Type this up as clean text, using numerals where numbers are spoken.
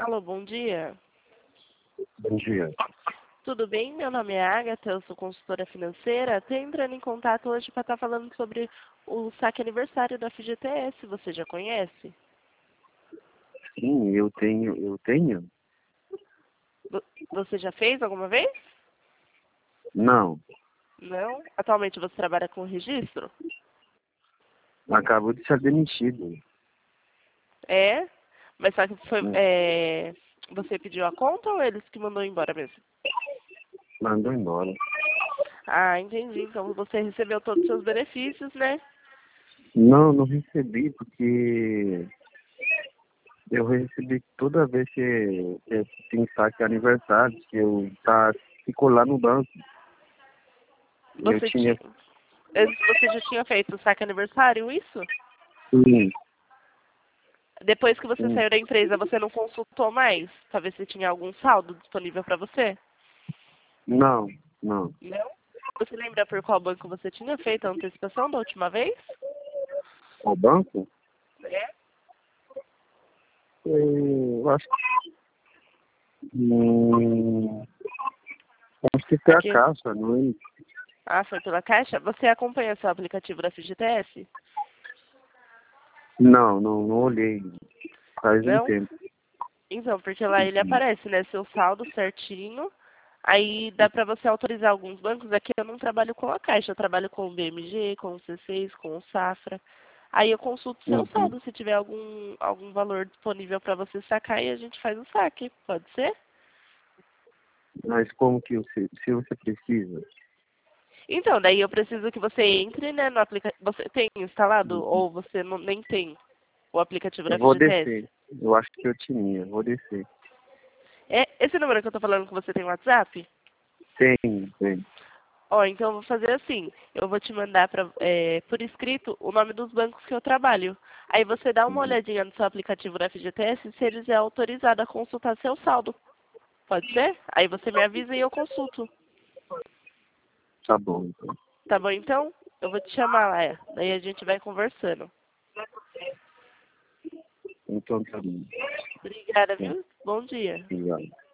Alô, bom dia. Bom dia. Tudo bem? Meu nome é Agatha, eu sou consultora financeira. Estou entrando em contato hoje para estar falando sobre o saque aniversário da FGTS. Você já conhece? Sim, eu tenho? Você já fez alguma vez? Não. Não? Atualmente você trabalha com registro? Acabou de ser demitido. É? Mas só que foi, Hum, você pediu a conta ou eles que mandou embora mesmo? Mandou embora. Ah, entendi. Então você recebeu todos os seus benefícios, né? Não recebi porque eu recebi toda vez que tem saque aniversário, que ficou lá no banco. Eu Você tinha, tinha, você já tinha feito o saque aniversário, isso? sim, Depois que você sim. saiu da empresa, você não consultou mais para ver se tinha algum saldo disponível para você? Não. Não? Você lembra por qual banco você tinha feito a antecipação da última vez? O banco? É. Eu hum, acho que foi a Aqui. Caixa, não é? Ah, foi pela Caixa? Você acompanha seu aplicativo da FGTS? Não olhei. Faz um Não? tempo. Então, porque lá ele aparece, né? Seu saldo certinho. Aí dá para você autorizar alguns bancos. Aqui eu não trabalho com a Caixa, eu trabalho com o BMG, com o C6, com o Safra. Aí eu consulto seu Uhum. saldo, se tiver algum valor disponível para você sacar e a gente faz o saque. Pode ser? Mas como que se você precisa? Então, daí eu preciso que você entre, né, no aplicativo. Você tem instalado Uhum. ou você não, nem tem o aplicativo Eu da vou FGTS? descer. Eu acho que eu tinha. Vou descer. É, esse número que eu tô falando que você tem WhatsApp? Tem. Ó, então eu vou fazer assim. Eu vou te mandar por escrito o nome dos bancos que eu trabalho. Aí você dá uma Uhum. olhadinha no seu aplicativo da FGTS se eles é autorizado a consultar seu saldo. Pode ser? Aí você me avisa e eu consulto. Tá bom, então. Tá bom então? Eu vou te chamar lá. Daí a gente vai conversando. Então tá bom. Obrigada, Tá. viu? Bom dia. Obrigado.